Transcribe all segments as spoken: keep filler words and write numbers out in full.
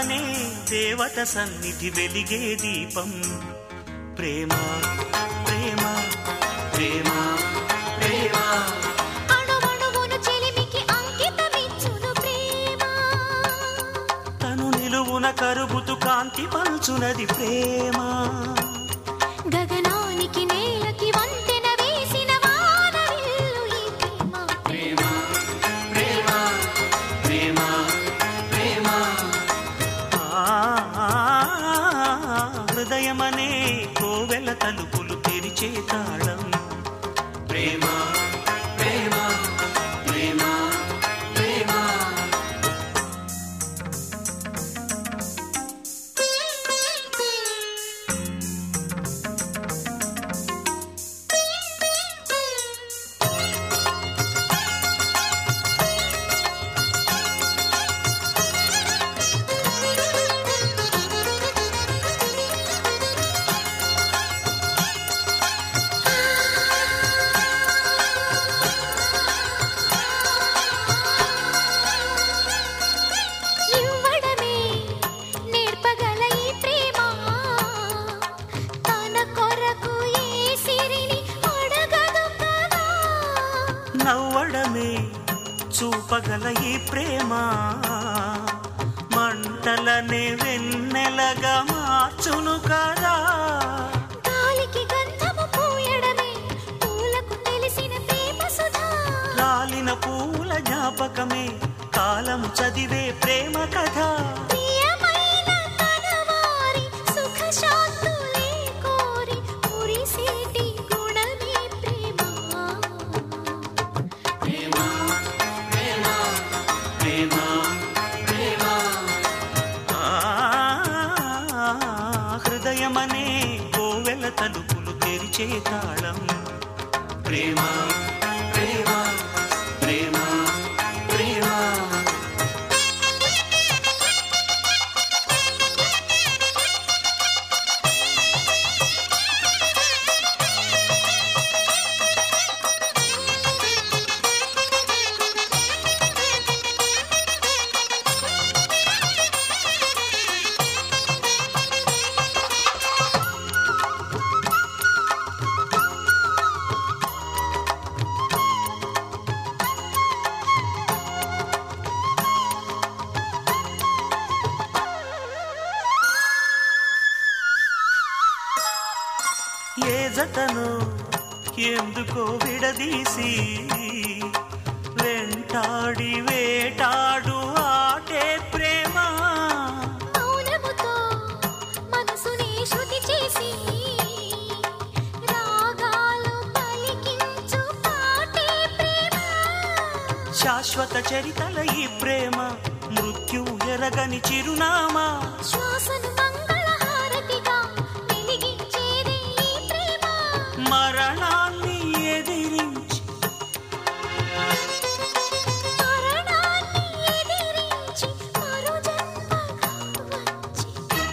తానే దేవత సన్నిధి వెలిగే దీపం. ప్రేమ ప్రేమ ప్రేమ ప్రేమ అణువణువును చెలిమికి అంకితమిచ్చును ప్రేమ. తను నిలువున కరుగుతూ కాంతి పంచునది ప్రేమ. గగనానికి నేలకి వంతెన వేసిన వానవిల్లు ఈ ప్రేమ. ప్రేమ ప్రేమ ప్రేమ హృదయమనే కోవెల తలుపులు తెరిచే తాళం. ప్రేమ ప్రేమ ప్రేమ ప్రేమ ఇవ్వడమే నేర్పగల ఈ ప్రేమ. తన కొరకు ఏ సిరిని అడగదు కదా. నవ్వడమే చూపగల ఈ ప్రేమ. మంటలనే వెన్నెలగా మార్చును కదా. గాలికి గంధము పూయడమే పూలకు తెలిసిన ప్రేమ సుధా. రాలిన పూల జ్ఞాపకమే కాలము చదివే ప్రేమ కథ. ప్రియమైన తన వారి సుఖ శాంతులే కోరి మురిసేటి గుణమే ప్రేమ. ప్రేమ ప్రేమ ప్రేమ ప్రేమ హృదయమనే కోవెల తలుపులు తెరిచే తాళం. ప్రేమ ప్రేమ ప్రేమ ప్రేమ ఏ జతను ఎందుకో విడదీసి వెంటాడి వేటాడు ఆటే ప్రేమ. మౌనముతో మనసుని శృతి చేసి రాగాలు పలికించు పాటే ప్రేమ. శాశ్వత చరితల ఈ ప్రేమ మృత్యు ఎరగని చిరునామా. శ్వాసను మంగళహారతిగా వెలిగించేదే ఈ ప్రేమ. మరణాన్ని ఎదిరించి మరణాన్ని ఎదిరించి మరో జన్మగా వచ్చి.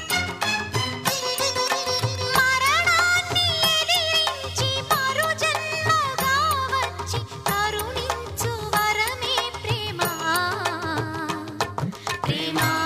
మరణాన్ని ఎదిరించి మరో జన్మగా వచ్చి కరుణించు వరమే ప్రేమ. ప్రేమ